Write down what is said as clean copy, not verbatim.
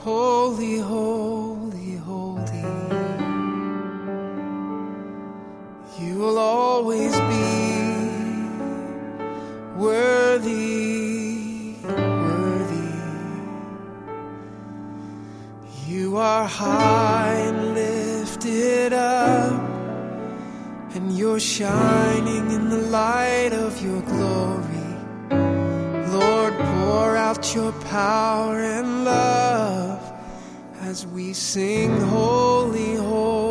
Holy, holy, holy. You will always be worthy, worthy. You are high and lifted up, and you're shining in the light of your glory. Lord, pour out your power and love as we sing holy, holy.